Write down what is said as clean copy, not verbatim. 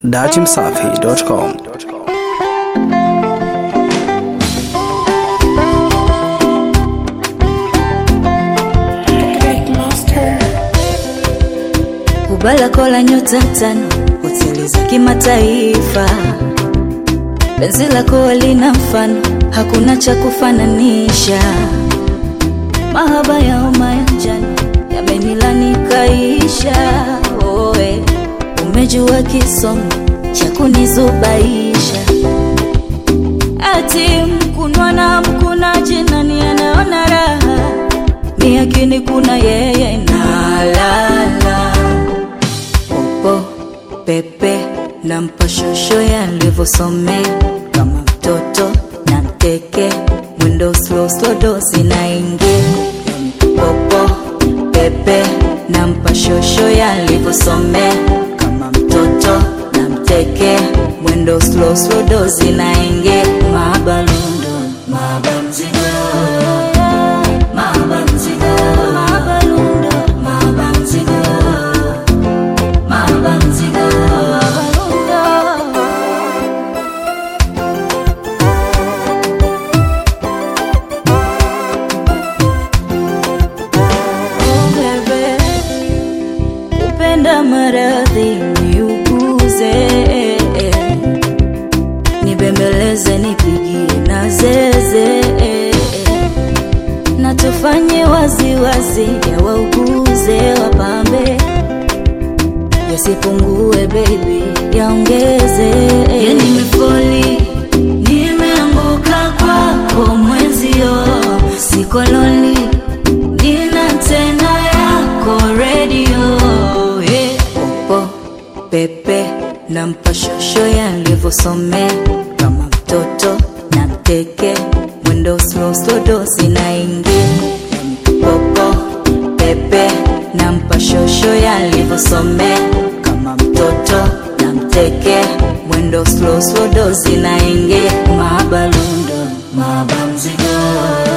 datimsafi.com. Ubala kola nyota tano, hoteli za kimataifa. Penzi lako lina mfano, hakuna cha kufananisha. Mahaba ya homa ya njano yamenilani kaisha. Oe, umejua kisomo cha kunizubaisha. Ati mkunwa na mkunaji nani anaona raha, mi akini kuna yeye na lala. Popo, pepe, nampa shosho yalivyosomea. Kama mtoto na mteke, mwendo slow slow dosi na ingia. Popo, pepe, nampa shosho yalivyosomea. Kama mtoto na mteke, mwendo slow slow dosi na ingia. Mabalundo, mabamzigo, mabamzigo, mabalundo, mabamzigo, mabamzigo, mabalundo. Oh bebe, upenda maradhi niuguze, nibembeleze nipigie na zeze, na tufanye wazi wazi ya wauguze wapambe, yasipungue baby yaongeze. Ya nimefoli, nimeanguka kwako mwenzio, siko lonely, nina tena yako radio. Popo, pepe, nampa shosho yalivyosomea. Kama mtoto na mteke, mwendo slow slow dosi na ingia. Popo, pepe, nampa shosho yalivyosomea. Kama mtoto na mteke, mwendo slow slow dosi na ingia. Mabalundo, mabamzigo.